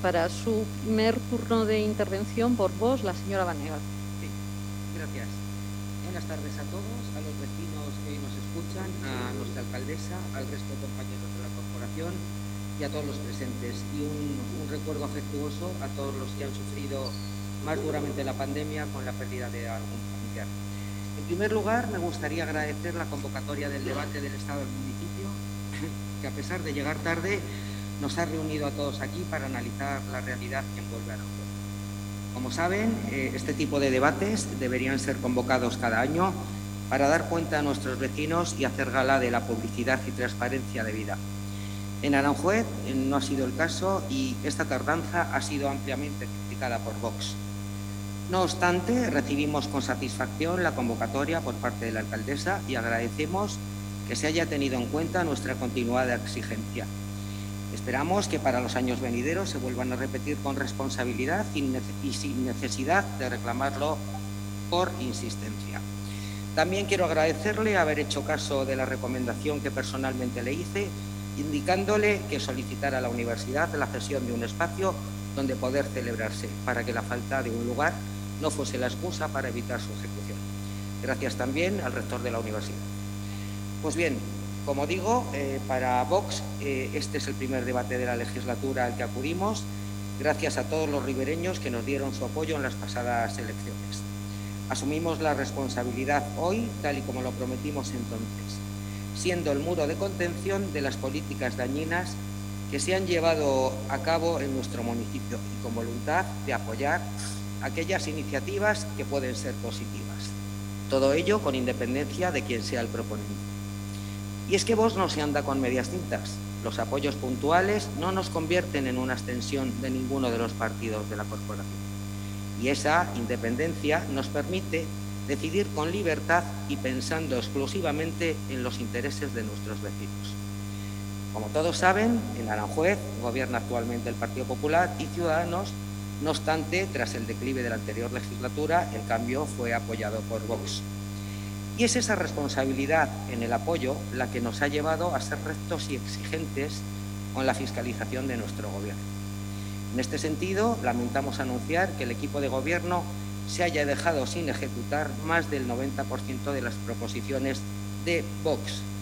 para su primer turno de intervención por Vox, la señora Banega. Sí, gracias. Buenas tardes a todos, a los vecinos que hoy nos escuchan, a nuestra alcaldesa, al resto de compañeros de la corporación y a todos los presentes. Y un recuerdo afectuoso a todos los que han sufrido más duramente la pandemia con la pérdida de algún familiar. En primer lugar, me gustaría agradecer la convocatoria del debate del Estado del municipio, que a pesar de llegar tarde, nos ha reunido a todos aquí para analizar la realidad que envuelve a Aranjuez. Como saben, este tipo de debates deberían ser convocados cada año para dar cuenta a nuestros vecinos y hacer gala de la publicidad y transparencia debida. En Aranjuez no ha sido el caso y esta tardanza ha sido ampliamente criticada por Vox. No obstante, recibimos con satisfacción la convocatoria por parte de la alcaldesa y agradecemos que se haya tenido en cuenta nuestra continuada exigencia. Esperamos que para los años venideros se vuelvan a repetir con responsabilidad y sin necesidad de reclamarlo por insistencia. También quiero agradecerle haber hecho caso de la recomendación que personalmente le hice, indicándole que solicitara a la universidad la cesión de un espacio donde poder celebrarse, para que la falta de un lugar no fuese la excusa para evitar su ejecución. Gracias también al rector de la universidad. Pues bien, como digo, para Vox este es el primer debate de la legislatura al que acudimos, gracias a todos los ribereños que nos dieron su apoyo en las pasadas elecciones. Asumimos la responsabilidad hoy, tal y como lo prometimos entonces, siendo el muro de contención de las políticas dañinas que se han llevado a cabo en nuestro municipio y con voluntad de apoyar aquellas iniciativas que pueden ser positivas. Todo ello con independencia de quién sea el proponente. Y es que Vox no se anda con medias tintas. Los apoyos puntuales no nos convierten en una extensión de ninguno de los partidos de la corporación. Y esa independencia nos permite decidir con libertad y pensando exclusivamente en los intereses de nuestros vecinos. Como todos saben, en Aranjuez gobierna actualmente el Partido Popular y Ciudadanos. No obstante, tras el declive de la anterior legislatura, el cambio fue apoyado por Vox. Y es esa responsabilidad en el apoyo la que nos ha llevado a ser rectos y exigentes con la fiscalización de nuestro gobierno. En este sentido, lamentamos anunciar que el equipo de gobierno se haya dejado sin ejecutar más del 90% de las proposiciones de Vox,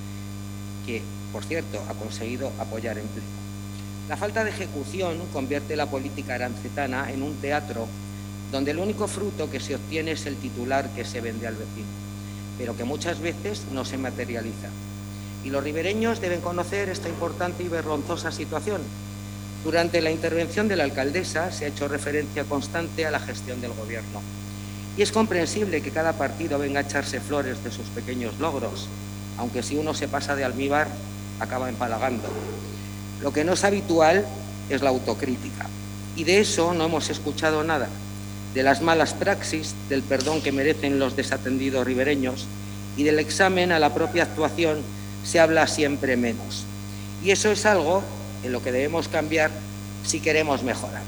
que, por cierto, ha conseguido apoyar en pleno. La falta de ejecución convierte la política arancetana en un teatro donde el único fruto que se obtiene es el titular que se vende al vecino, pero que muchas veces no se materializa. Y los ribereños deben conocer esta importante y vergonzosa situación. Durante la intervención de la alcaldesa se ha hecho referencia constante a la gestión del gobierno. Y es comprensible que cada partido venga a echarse flores de sus pequeños logros, aunque si uno se pasa de almíbar, acaba empalagando. Lo que no es habitual es la autocrítica. Y de eso no hemos escuchado nada. De las malas praxis, del perdón que merecen los desatendidos ribereños y del examen a la propia actuación se habla siempre menos. Y eso es algo en lo que debemos cambiar si queremos mejorar.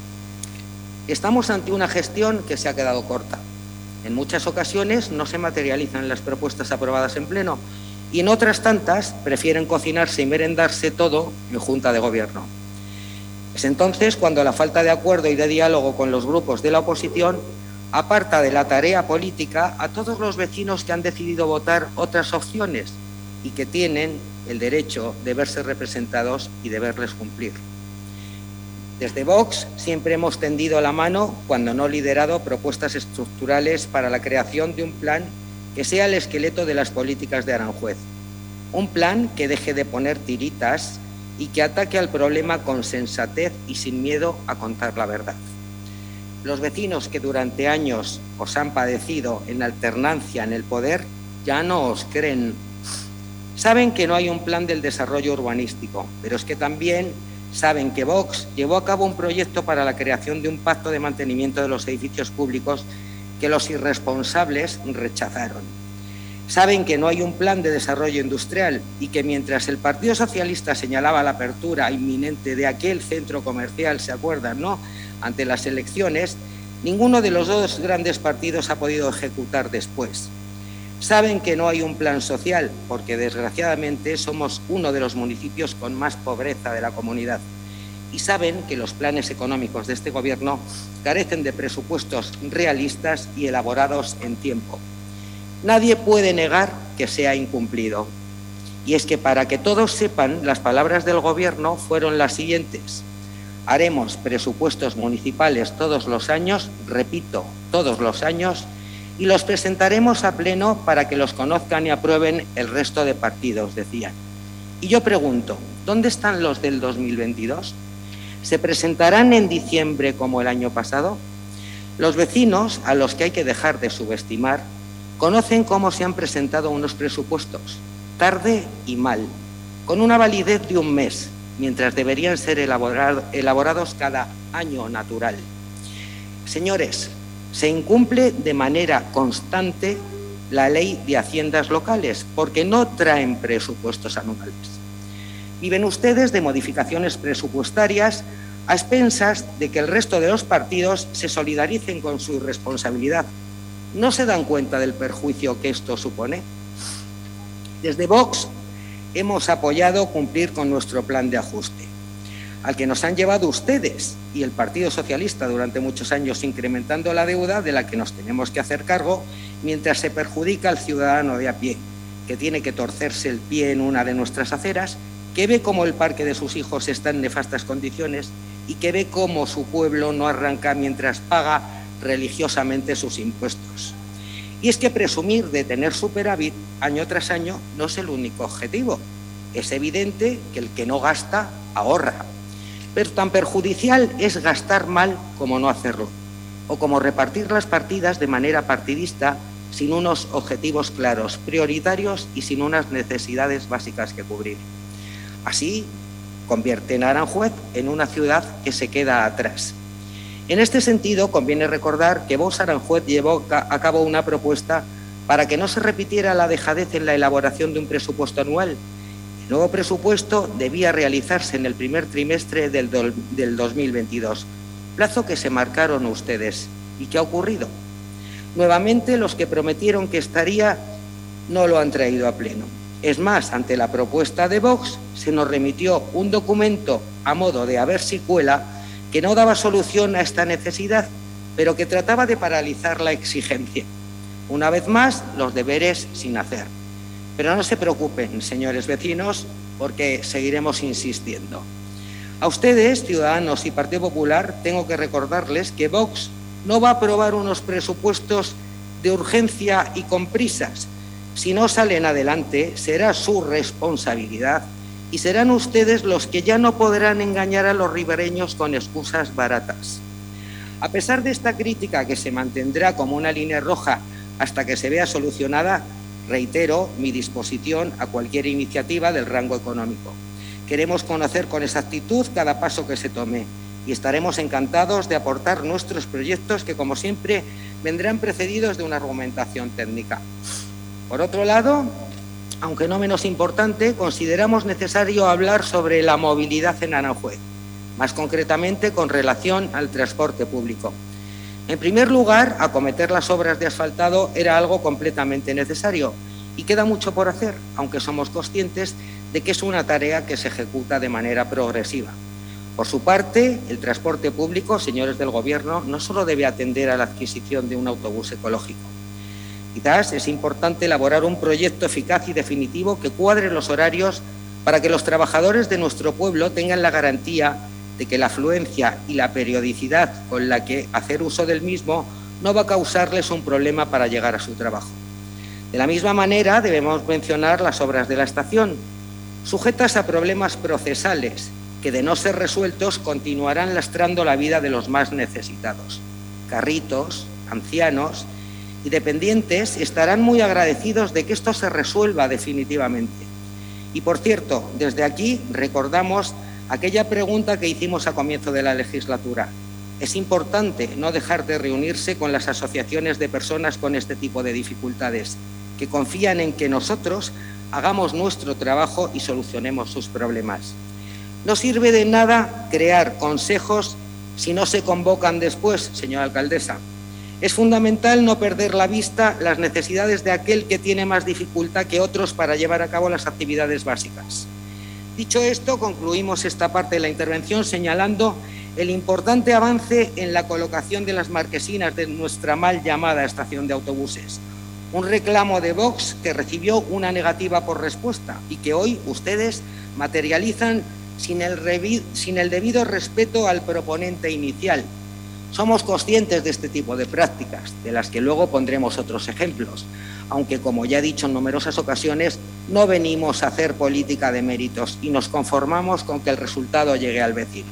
Estamos ante una gestión que se ha quedado corta. En muchas ocasiones no se materializan las propuestas aprobadas en pleno y en otras tantas prefieren cocinarse y merendarse todo en Junta de Gobierno. Es entonces cuando la falta de acuerdo y de diálogo con los grupos de la oposición aparta de la tarea política a todos los vecinos que han decidido votar otras opciones y que tienen el derecho de verse representados y de verles cumplir. Desde Vox siempre hemos tendido la mano, cuando no liderado, propuestas estructurales para la creación de un plan que sea el esqueleto de las políticas de Aranjuez. Un plan que deje de poner tiritas y que ataque al problema con sensatez y sin miedo a contar la verdad. Los vecinos que durante años os han padecido en alternancia en el poder ya no os creen. Saben que no hay un plan del desarrollo urbanístico, pero es que también saben que Vox llevó a cabo un proyecto para la creación de un pacto de mantenimiento de los edificios públicos que los irresponsables rechazaron. Saben que no hay un plan de desarrollo industrial y que mientras el Partido Socialista señalaba la apertura inminente de aquel centro comercial, ¿se acuerdan, no?, ante las elecciones, ninguno de los dos grandes partidos ha podido ejecutar después. Saben que no hay un plan social porque, desgraciadamente, somos uno de los municipios con más pobreza de la comunidad. y saben que los planes económicos de este Gobierno carecen de presupuestos realistas y elaborados en tiempo. Nadie puede negar que se ha incumplido. Y es que, para que todos sepan, las palabras del Gobierno fueron las siguientes: haremos presupuestos municipales todos los años, repito, todos los años, y los presentaremos a pleno para que los conozcan y aprueben el resto de partidos, decían. Y yo pregunto, ¿dónde están los del 2022? ¿Se presentarán en diciembre como el año pasado? Los vecinos, a los que hay que dejar de subestimar, conocen cómo se han presentado unos presupuestos, tarde y mal, con una validez de un mes, mientras deberían ser elaborados cada año natural. Señores, se incumple de manera constante la Ley de Haciendas Locales, porque no traen presupuestos anuales. Viven ustedes de modificaciones presupuestarias a expensas de que el resto de los partidos se solidaricen con su irresponsabilidad. ¿No se dan cuenta del perjuicio que esto supone? Desde Vox hemos apoyado cumplir con nuestro plan de ajuste, al que nos han llevado ustedes y el Partido Socialista durante muchos años, incrementando la deuda de la que nos tenemos que hacer cargo, mientras se perjudica al ciudadano de a pie, que tiene que torcerse el pie en una de nuestras aceras, que ve cómo el parque de sus hijos está en nefastas condiciones y que ve cómo su pueblo no arranca mientras paga religiosamente sus impuestos. Y es que presumir de tener superávit año tras año no es el único objetivo. Es evidente que el que no gasta, ahorra. Pero tan perjudicial es gastar mal como no hacerlo, o como repartir las partidas de manera partidista sin unos objetivos claros, prioritarios y sin unas necesidades básicas que cubrir. Así convierten a Aranjuez en una ciudad que se queda atrás. En este sentido, conviene recordar que Vox Aranjuez llevó a cabo una propuesta para que no se repitiera la dejadez en la elaboración de un presupuesto anual. El nuevo presupuesto debía realizarse en el primer trimestre del 2022, plazo que se marcaron ustedes. ¿Y qué ha ocurrido? Nuevamente, los que prometieron que estaría no lo han traído a pleno. Es más, ante la propuesta de Vox, se nos remitió un documento a modo de a ver si cuela, que no daba solución a esta necesidad, pero que trataba de paralizar la exigencia. Una vez más, los deberes sin hacer. Pero no se preocupen, señores vecinos, porque seguiremos insistiendo. A ustedes, Ciudadanos y Partido Popular, tengo que recordarles que Vox no va a aprobar unos presupuestos de urgencia y con prisas. Si no salen adelante, será su responsabilidad y serán ustedes los que ya no podrán engañar a los ribereños con excusas baratas. A pesar de esta crítica, que se mantendrá como una línea roja hasta que se vea solucionada, reitero mi disposición a cualquier iniciativa del rango económico. Queremos conocer con exactitud cada paso que se tome y estaremos encantados de aportar nuestros proyectos que, como siempre, vendrán precedidos de una argumentación técnica. Por otro lado, aunque no menos importante, consideramos necesario hablar sobre la movilidad en Aranjuez, más concretamente con relación al transporte público. En primer lugar, acometer las obras de asfaltado era algo completamente necesario y queda mucho por hacer, aunque somos conscientes de que es una tarea que se ejecuta de manera progresiva. Por su parte, el transporte público, señores del Gobierno, no solo debe atender a la adquisición de un autobús ecológico. Quizás es importante elaborar un proyecto eficaz y definitivo que cuadre los horarios para que los trabajadores de nuestro pueblo tengan la garantía de que la afluencia y la periodicidad con la que hacer uso del mismo no va a causarles un problema para llegar a su trabajo. De la misma manera, debemos mencionar las obras de la estación, sujetas a problemas procesales que, de no ser resueltos, continuarán lastrando la vida de los más necesitados. Carritos, ancianos y dependientes estarán muy agradecidos de que esto se resuelva definitivamente. Y, por cierto, desde aquí recordamos aquella pregunta que hicimos a comienzo de la legislatura. Es importante no dejar de reunirse con las asociaciones de personas con este tipo de dificultades, que confían en que nosotros hagamos nuestro trabajo y solucionemos sus problemas. No sirve de nada crear consejos si no se convocan después, señora alcaldesa. Es fundamental no perder la vista las necesidades de aquel que tiene más dificultad que otros para llevar a cabo las actividades básicas. Dicho esto, concluimos esta parte de la intervención señalando el importante avance en la colocación de las marquesinas de nuestra mal llamada estación de autobuses. Un reclamo de Vox que recibió una negativa por respuesta y que hoy ustedes materializan sin el debido respeto al proponente inicial. Somos conscientes de este tipo de prácticas, de las que luego pondremos otros ejemplos, aunque, como ya he dicho en numerosas ocasiones, no venimos a hacer política de méritos y nos conformamos con que el resultado llegue al vecino.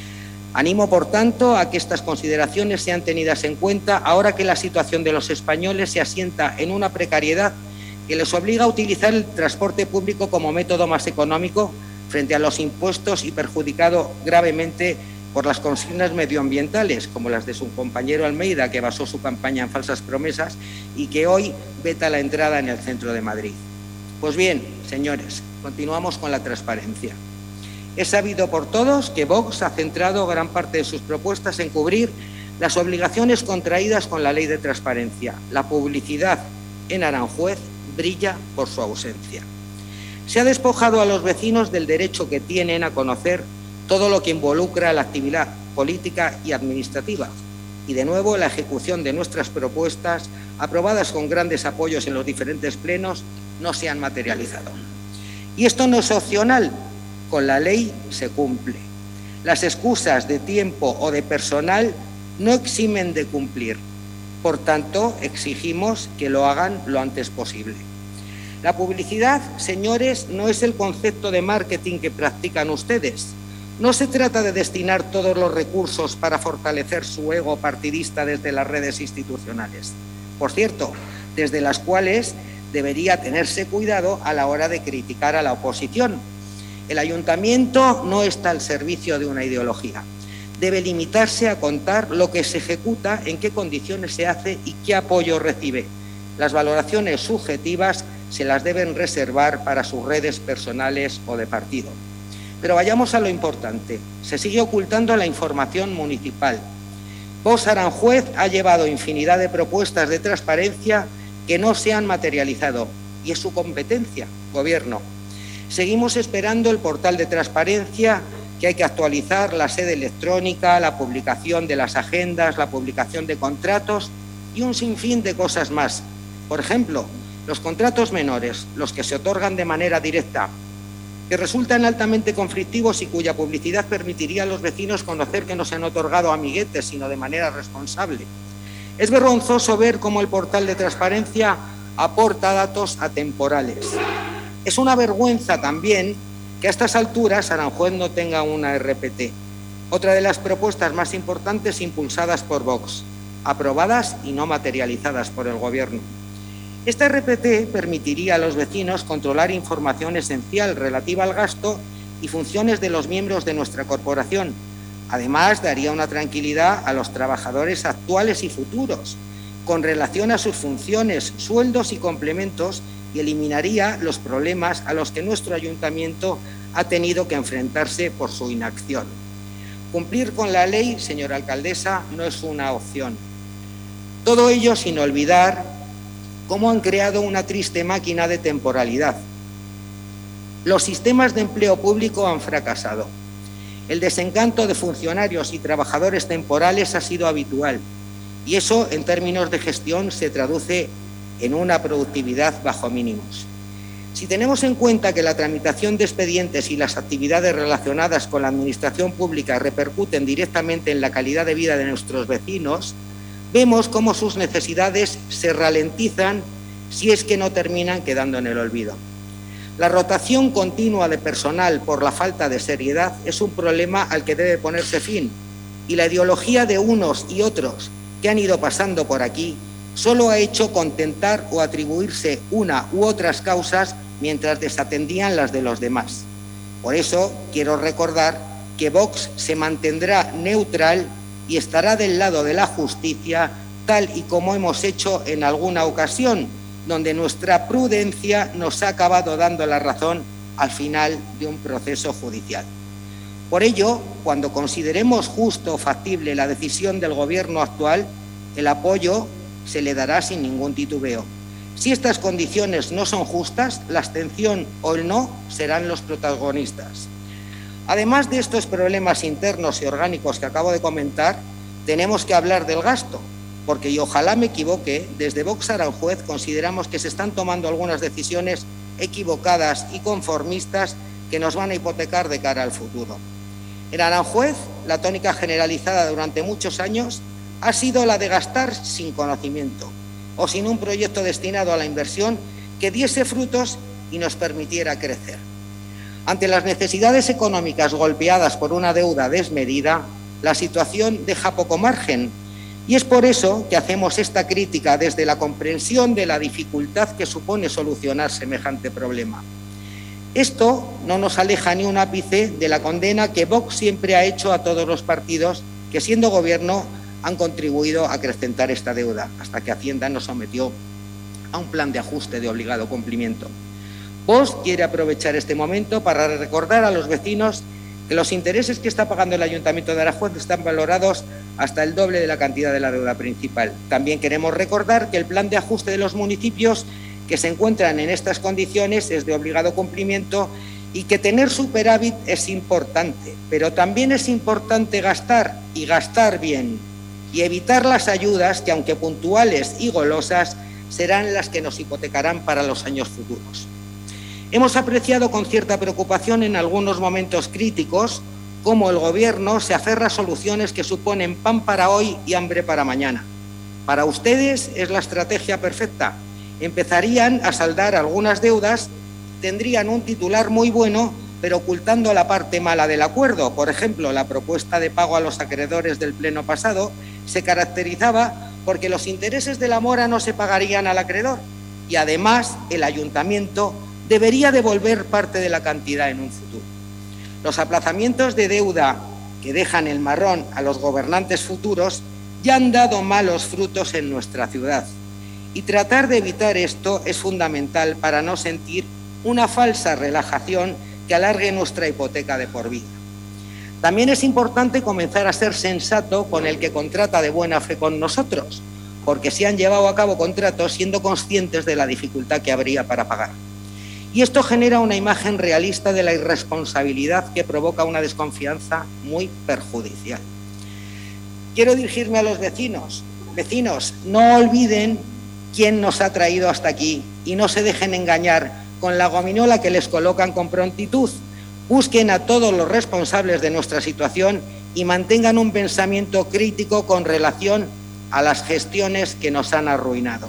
Animo, por tanto, a que estas consideraciones sean tenidas en cuenta ahora que la situación de los españoles se asienta en una precariedad que les obliga a utilizar el transporte público como método más económico frente a los impuestos y perjudicado gravemente por las consignas medioambientales, como las de su compañero Almeida, que basó su campaña en falsas promesas y que hoy veta la entrada en el centro de Madrid. Pues bien, señores, continuamos con la transparencia. Es sabido por todos que Vox ha centrado gran parte de sus propuestas en cubrir las obligaciones contraídas con la Ley de Transparencia. La publicidad en Aranjuez brilla por su ausencia. Se ha despojado a los vecinos del derecho que tienen a conocer todo lo que involucra la actividad política y administrativa. Y, de nuevo, la ejecución de nuestras propuestas, aprobadas con grandes apoyos en los diferentes plenos, no se han materializado. Y esto no es opcional. Con la ley se cumple. Las excusas de tiempo o de personal no eximen de cumplir. Por tanto, exigimos que lo hagan lo antes posible. La publicidad, señores, no es el concepto de marketing que practican ustedes. No se trata de destinar todos los recursos para fortalecer su ego partidista desde las redes institucionales. Por cierto, desde las cuales debería tenerse cuidado a la hora de criticar a la oposición. El ayuntamiento no está al servicio de una ideología. Debe limitarse a contar lo que se ejecuta, en qué condiciones se hace y qué apoyo recibe. Las valoraciones subjetivas se las deben reservar para sus redes personales o de partido. Pero vayamos a lo importante. Se sigue ocultando la información municipal. Vox Aranjuez ha llevado infinidad de propuestas de transparencia que no se han materializado y es su competencia, Gobierno. Seguimos esperando el portal de transparencia, que hay que actualizar, la sede electrónica, la publicación de las agendas, la publicación de contratos y un sinfín de cosas más. Por ejemplo, los contratos menores, los que se otorgan de manera directa, que resultan altamente conflictivos y cuya publicidad permitiría a los vecinos conocer que no se han otorgado amiguetes, sino de manera responsable. Es vergonzoso ver cómo el portal de transparencia aporta datos atemporales. Es una vergüenza también que a estas alturas Aranjuez no tenga una RPT, otra de las propuestas más importantes impulsadas por Vox, aprobadas y no materializadas por el Gobierno. Esta RPT permitiría a los vecinos controlar información esencial relativa al gasto y funciones de los miembros de nuestra corporación. Además, daría una tranquilidad a los trabajadores actuales y futuros con relación a sus funciones, sueldos y complementos, y eliminaría los problemas a los que nuestro ayuntamiento ha tenido que enfrentarse por su inacción. Cumplir con la ley, señora alcaldesa, no es una opción. Todo ello sin olvidar cómo han creado una triste máquina de temporalidad. Los sistemas de empleo público han fracasado. El desencanto de funcionarios y trabajadores temporales ha sido habitual y eso, en términos de gestión, se traduce en una productividad bajo mínimos. Si tenemos en cuenta que la tramitación de expedientes y las actividades relacionadas con la administración pública repercuten directamente en la calidad de vida de nuestros vecinos, vemos cómo sus necesidades se ralentizan si es que no terminan quedando en el olvido. La rotación continua de personal por la falta de seriedad es un problema al que debe ponerse fin, y la ideología de unos y otros que han ido pasando por aquí solo ha hecho contentar o atribuirse una u otras causas mientras desatendían las de los demás. Por eso quiero recordar que Vox se mantendrá neutral y estará del lado de la justicia, tal y como hemos hecho en alguna ocasión, donde nuestra prudencia nos ha acabado dando la razón al final de un proceso judicial. Por ello, cuando consideremos justo o factible la decisión del Gobierno actual, el apoyo se le dará sin ningún titubeo. Si estas condiciones no son justas, la abstención o el no serán los protagonistas. Además de estos problemas internos y orgánicos que acabo de comentar, tenemos que hablar del gasto, porque, y ojalá me equivoque, desde Vox Aranjuez consideramos que se están tomando algunas decisiones equivocadas y conformistas que nos van a hipotecar de cara al futuro. En Aranjuez, la tónica generalizada durante muchos años ha sido la de gastar sin conocimiento o sin un proyecto destinado a la inversión que diese frutos y nos permitiera crecer. Ante las necesidades económicas golpeadas por una deuda desmedida, la situación deja poco margen y es por eso que hacemos esta crítica desde la comprensión de la dificultad que supone solucionar semejante problema. Esto no nos aleja ni un ápice de la condena que Vox siempre ha hecho a todos los partidos que, siendo gobierno, han contribuido a acrecentar esta deuda, hasta que Hacienda nos sometió a un plan de ajuste de obligado cumplimiento. Vox quiere aprovechar este momento para recordar a los vecinos que los intereses que está pagando el Ayuntamiento de Aranjuez están valorados hasta el doble de la cantidad de la deuda principal. También queremos recordar que el plan de ajuste de los municipios que se encuentran en estas condiciones es de obligado cumplimiento y que tener superávit es importante, pero también es importante gastar y gastar bien y evitar las ayudas que, aunque puntuales y golosas, serán las que nos hipotecarán para los años futuros. Hemos apreciado con cierta preocupación en algunos momentos críticos cómo el Gobierno se aferra a soluciones que suponen pan para hoy y hambre para mañana. Para ustedes es la estrategia perfecta. Empezarían a saldar algunas deudas, tendrían un titular muy bueno, pero ocultando la parte mala del acuerdo. Por ejemplo, la propuesta de pago a los acreedores del pleno pasado se caracterizaba porque los intereses de la mora no se pagarían al acreedor y, además, el Ayuntamiento debería devolver parte de la cantidad en un futuro. Los aplazamientos de deuda que dejan el marrón a los gobernantes futuros ya han dado malos frutos en nuestra ciudad y tratar de evitar esto es fundamental para no sentir una falsa relajación que alargue nuestra hipoteca de por vida. También es importante comenzar a ser sensato con el que contrata de buena fe con nosotros, porque se han llevado a cabo contratos siendo conscientes de la dificultad que habría para pagar. Y esto genera una imagen realista de la irresponsabilidad que provoca una desconfianza muy perjudicial. Quiero dirigirme a los vecinos. Vecinos, no olviden quién nos ha traído hasta aquí y no se dejen engañar con la gominola que les colocan con prontitud. Busquen a todos los responsables de nuestra situación y mantengan un pensamiento crítico con relación a las gestiones que nos han arruinado.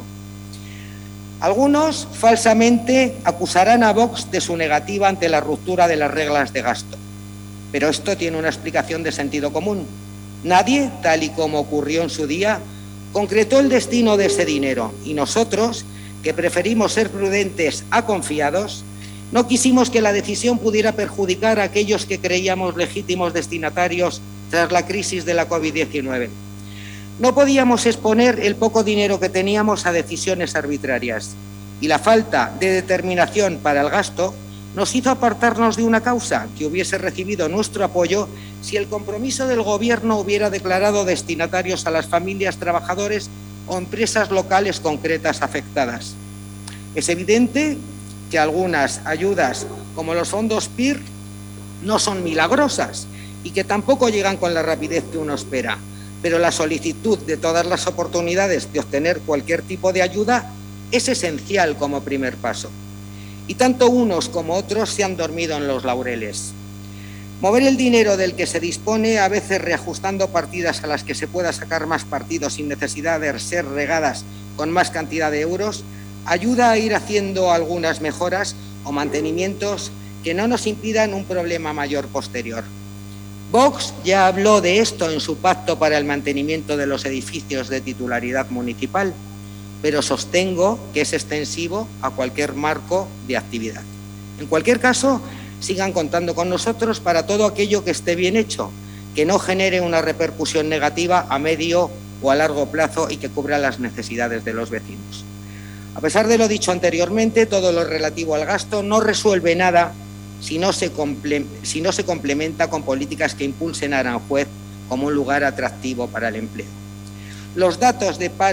Algunos falsamente acusarán a Vox de su negativa ante la ruptura de las reglas de gasto, pero esto tiene una explicación de sentido común. Nadie, tal y como ocurrió en su día, concretó el destino de ese dinero y nosotros, que preferimos ser prudentes a confiados, no quisimos que la decisión pudiera perjudicar a aquellos que creíamos legítimos destinatarios tras la crisis de la COVID-19. No podíamos exponer el poco dinero que teníamos a decisiones arbitrarias y la falta de determinación para el gasto nos hizo apartarnos de una causa que hubiese recibido nuestro apoyo si el compromiso del Gobierno hubiera declarado destinatarios a las familias, trabajadores o empresas locales concretas afectadas. Es evidente que algunas ayudas, como los fondos PIR, no son milagrosas y que tampoco llegan con la rapidez que uno espera, pero la solicitud de todas las oportunidades de obtener cualquier tipo de ayuda es esencial como primer paso. Y tanto unos como otros se han dormido en los laureles. Mover el dinero del que se dispone, a veces reajustando partidas a las que se pueda sacar más partido sin necesidad de ser regadas con más cantidad de euros, ayuda a ir haciendo algunas mejoras o mantenimientos que no nos impidan un problema mayor posterior. Vox ya habló de esto en su pacto para el mantenimiento de los edificios de titularidad municipal, pero sostengo que es extensivo a cualquier marco de actividad. En cualquier caso, sigan contando con nosotros para todo aquello que esté bien hecho, que no genere una repercusión negativa a medio o a largo plazo y que cubra las necesidades de los vecinos. A pesar de lo dicho anteriormente, todo lo relativo al gasto no resuelve nada si no se complementa con políticas que impulsen a Aranjuez como un lugar atractivo para el empleo. Los datos de paro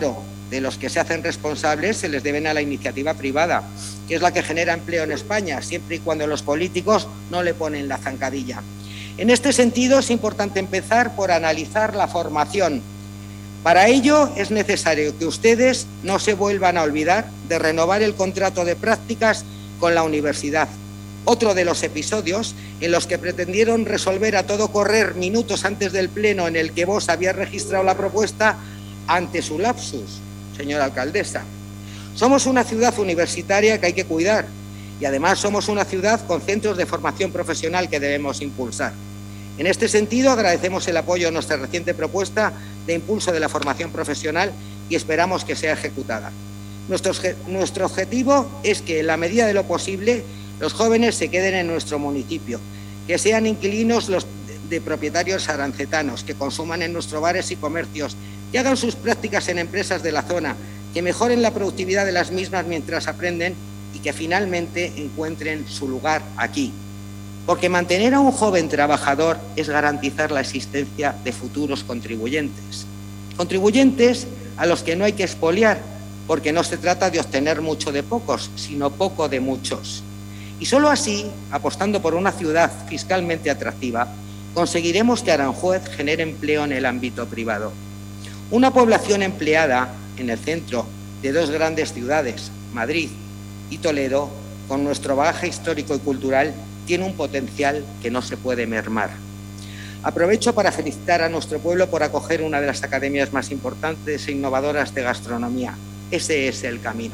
de los que se hacen responsables se les deben a la iniciativa privada, que es la que genera empleo en España, siempre y cuando los políticos no le ponen la zancadilla. En este sentido, es importante empezar por analizar la formación. Para ello, es necesario que ustedes no se vuelvan a olvidar de renovar el contrato de prácticas con la universidad. Otro de los episodios en los que pretendieron resolver a todo correr minutos antes del pleno en el que vos había registrado la propuesta ante su lapsus, señora alcaldesa. Somos una ciudad universitaria que hay que cuidar y además somos una ciudad con centros de formación profesional que debemos impulsar. En este sentido, agradecemos el apoyo a nuestra reciente propuesta de impulso de la formación profesional y esperamos que sea ejecutada. Nuestro objetivo es que, en la medida de lo posible, los jóvenes se queden en nuestro municipio, que sean inquilinos de propietarios arancetanos, que consuman en nuestros bares y comercios, que hagan sus prácticas en empresas de la zona, que mejoren la productividad de las mismas mientras aprenden y que finalmente encuentren su lugar aquí. Porque mantener a un joven trabajador es garantizar la existencia de futuros contribuyentes. Contribuyentes a los que no hay que expoliar, porque no se trata de obtener mucho de pocos, sino poco de muchos. Y solo así, apostando por una ciudad fiscalmente atractiva, conseguiremos que Aranjuez genere empleo en el ámbito privado. Una población empleada en el centro de dos grandes ciudades, Madrid y Toledo, con nuestro bagaje histórico y cultural, tiene un potencial que no se puede mermar. Aprovecho para felicitar a nuestro pueblo por acoger una de las academias más importantes e innovadoras de gastronomía. Ese es el camino.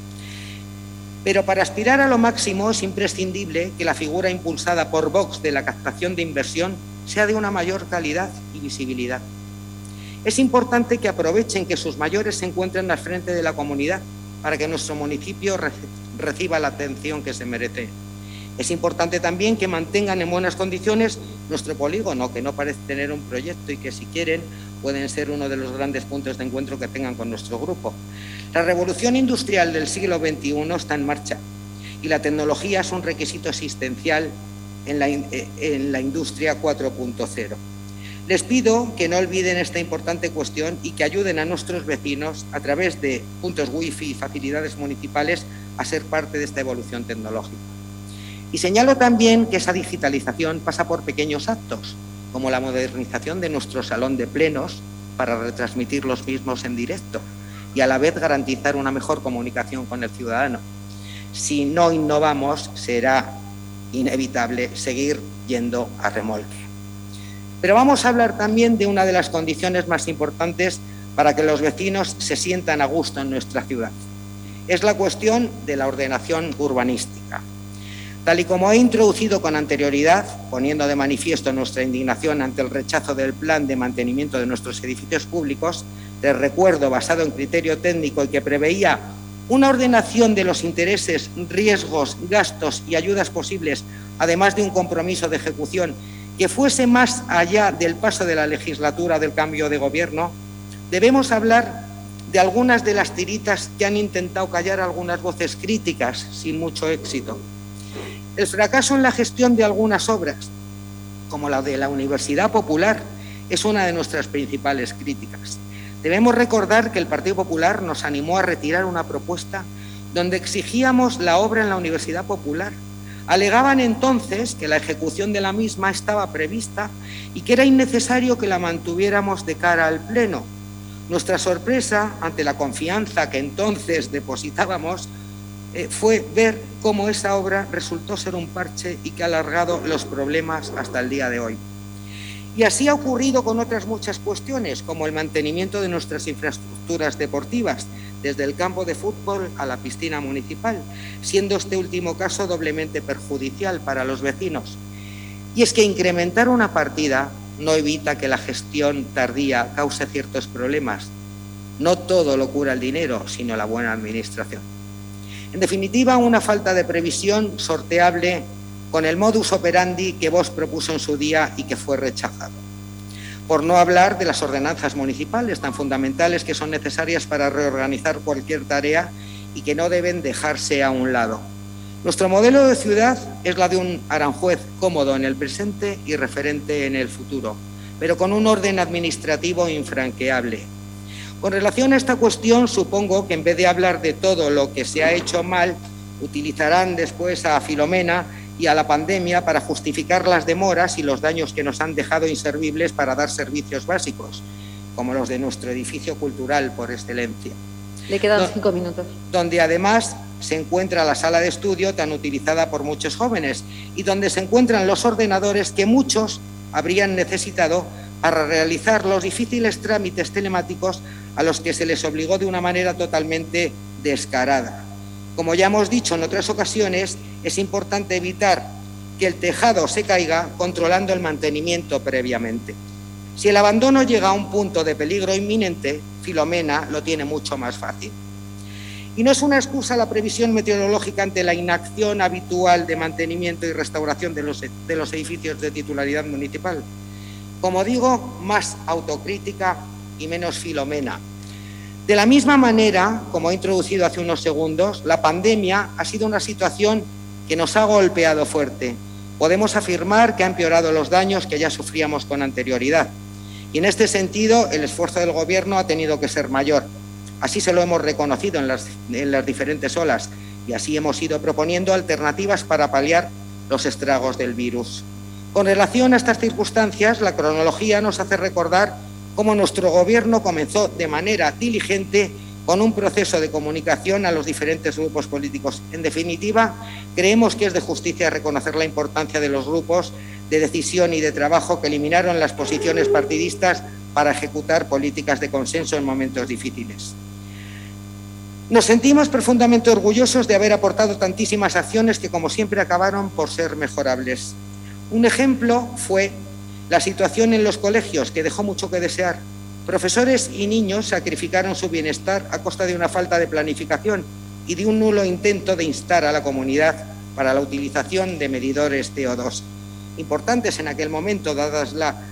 Pero para aspirar a lo máximo es imprescindible que la figura impulsada por Vox de la captación de inversión sea de una mayor calidad y visibilidad. Es importante que aprovechen que sus mayores se encuentren al frente de la comunidad para que nuestro municipio reciba la atención que se merece. Es importante también que mantengan en buenas condiciones nuestro polígono, que no parece tener un proyecto y que, si quieren, pueden ser uno de los grandes puntos de encuentro que tengan con nuestro grupo. La revolución industrial del siglo XXI está en marcha y la tecnología es un requisito existencial en la industria 4.0. Les pido que no olviden esta importante cuestión y que ayuden a nuestros vecinos, a través de puntos wifi y facilidades municipales, a ser parte de esta evolución tecnológica. Y señalo también que esa digitalización pasa por pequeños actos, como la modernización de nuestro salón de plenos para retransmitir los mismos en directo y a la vez garantizar una mejor comunicación con el ciudadano. Si no innovamos, será inevitable seguir yendo a remolque. Pero vamos a hablar también de una de las condiciones más importantes para que los vecinos se sientan a gusto en nuestra ciudad. Es la cuestión de la ordenación urbanística. Tal y como he introducido con anterioridad, poniendo de manifiesto nuestra indignación ante el rechazo del plan de mantenimiento de nuestros edificios públicos, les recuerdo, basado en criterio técnico y que preveía una ordenación de los intereses, riesgos, gastos y ayudas posibles, además de un compromiso de ejecución que fuese más allá del paso de la legislatura del cambio de gobierno, debemos hablar de algunas de las tiritas que han intentado callar algunas voces críticas sin mucho éxito. El fracaso en la gestión de algunas obras, como la de la Universidad Popular, es una de nuestras principales críticas. Debemos recordar que el Partido Popular nos animó a retirar una propuesta donde exigíamos la obra en la Universidad Popular. Alegaban entonces que la ejecución de la misma estaba prevista y que era innecesario que la mantuviéramos de cara al Pleno. Nuestra sorpresa ante la confianza que entonces depositábamos fue ver cómo esa obra resultó ser un parche y que ha alargado los problemas hasta el día de hoy. Y así ha ocurrido con otras muchas cuestiones, como el mantenimiento de nuestras infraestructuras deportivas, desde el campo de fútbol a la piscina municipal, siendo este último caso doblemente perjudicial para los vecinos. Y es que incrementar una partida no evita que la gestión tardía cause ciertos problemas. No todo lo cura el dinero, sino la buena administración. En definitiva, una falta de previsión sorteable con el modus operandi que Vox propuso en su día y que fue rechazado. Por no hablar de las ordenanzas municipales tan fundamentales que son necesarias para reorganizar cualquier tarea y que no deben dejarse a un lado. Nuestro modelo de ciudad es la de un Aranjuez cómodo en el presente y referente en el futuro, pero con un orden administrativo infranqueable. Con relación a esta cuestión, supongo que en vez de hablar de todo lo que se ha hecho mal, utilizarán después a Filomena y a la pandemia para justificar las demoras y los daños que nos han dejado inservibles para dar servicios básicos, como los de nuestro edificio cultural por excelencia. Le quedan 5 minutos. Donde además se encuentra la sala de estudio tan utilizada por muchos jóvenes y donde se encuentran los ordenadores que muchos habrían necesitado para realizar los difíciles trámites telemáticos a los que se les obligó de una manera totalmente descarada. Como ya hemos dicho en otras ocasiones, es importante evitar que el tejado se caiga controlando el mantenimiento previamente. Si el abandono llega a un punto de peligro inminente, Filomena lo tiene mucho más fácil. Y no es una excusa la previsión meteorológica ante la inacción habitual de mantenimiento y restauración de los edificios de titularidad municipal. Como digo, más autocrítica y menos Filomena. De la misma manera, como he introducido hace unos segundos, la pandemia ha sido una situación que nos ha golpeado fuerte. Podemos afirmar que ha empeorado los daños que ya sufríamos con anterioridad. Y en este sentido, el esfuerzo del Gobierno ha tenido que ser mayor. Así se lo hemos reconocido en las diferentes olas y así hemos ido proponiendo alternativas para paliar los estragos del virus. Con relación a estas circunstancias, la cronología nos hace recordar cómo nuestro Gobierno comenzó de manera diligente con un proceso de comunicación a los diferentes grupos políticos. En definitiva, creemos que es de justicia reconocer la importancia de los grupos de decisión y de trabajo que eliminaron las posiciones partidistas para ejecutar políticas de consenso en momentos difíciles. Nos sentimos profundamente orgullosos de haber aportado tantísimas acciones que, como siempre, acabaron por ser mejorables. Un ejemplo fue la situación en los colegios, que dejó mucho que desear. Profesores y niños sacrificaron su bienestar a costa de una falta de planificación y de un nulo intento de instar a la comunidad para la utilización de medidores CO2, importantes en aquel momento, dadas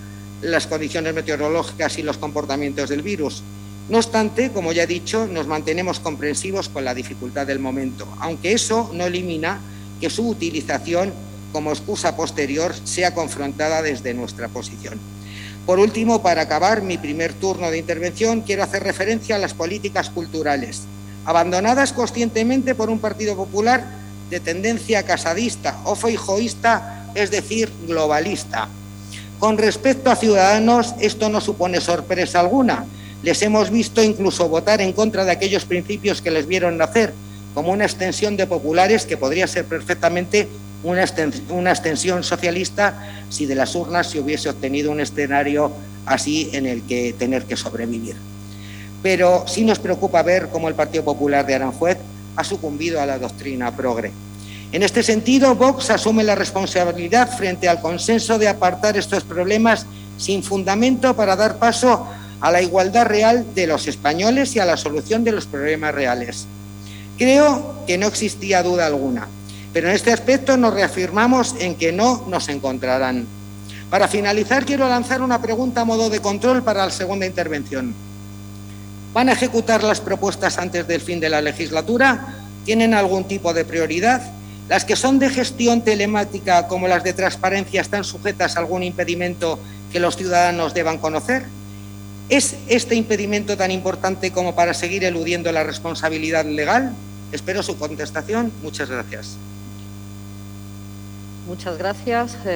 las condiciones meteorológicas y los comportamientos del virus. No obstante, como ya he dicho, nos mantenemos comprensivos con la dificultad del momento, aunque eso no elimina que su utilización como excusa posterior sea confrontada desde nuestra posición. Por último, para acabar mi primer turno de intervención, quiero hacer referencia a las políticas culturales, abandonadas conscientemente por un Partido Popular de tendencia casadista o feijóista, es decir, globalista. Con respecto a Ciudadanos, esto no supone sorpresa alguna. Les hemos visto incluso votar en contra de aquellos principios que les vieron nacer, como una extensión de populares que podría ser perfectamente una extensión socialista si de las urnas se hubiese obtenido un escenario así en el que tener que sobrevivir. Pero sí nos preocupa ver cómo el Partido Popular de Aranjuez ha sucumbido a la doctrina progre. En este sentido, Vox asume la responsabilidad frente al consenso de apartar estos problemas sin fundamento para dar paso a la igualdad real de los españoles y a la solución de los problemas reales. Creo que no existía duda alguna, pero en este aspecto nos reafirmamos en que no nos encontrarán. Para finalizar, quiero lanzar una pregunta a modo de control para la segunda intervención. ¿Van a ejecutar las propuestas antes del fin de la legislatura? ¿Tienen algún tipo de prioridad? ¿Las que son de gestión telemática, como las de transparencia, están sujetas a algún impedimento que los ciudadanos deban conocer? ¿Es este impedimento tan importante como para seguir eludiendo la responsabilidad legal? Espero su contestación. Muchas gracias. Muchas gracias.